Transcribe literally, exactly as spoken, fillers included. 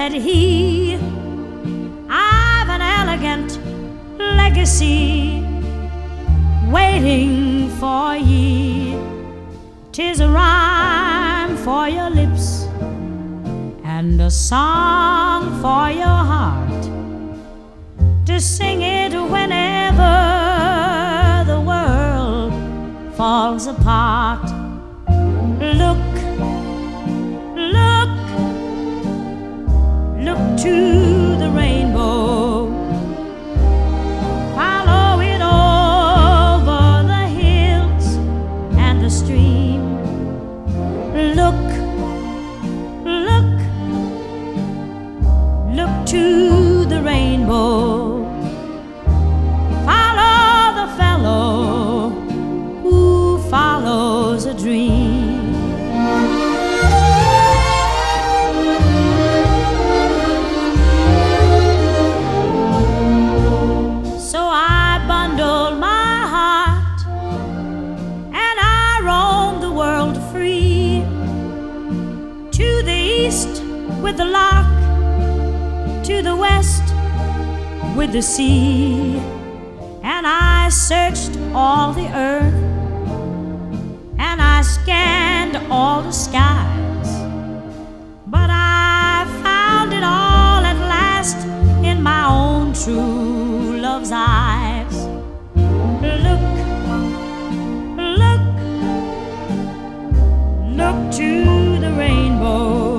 said he, I've an elegant legacy waiting for ye. 'Tis a rhyme for your lips and a song for your heart, to sing it whenever the world falls apart. Look, look, look to the rainbow, follow it over the hills and the stream. Look, look, look to the rainbow, follow the fellow who follows a dream. So I bundled my heart and I roamed the world free, to the east with the lark, to the west with the sea. And I searched all the earth and I scanned all the skies, but I found it all at last in my own true love's eyes. Look, look, look to the rainbow,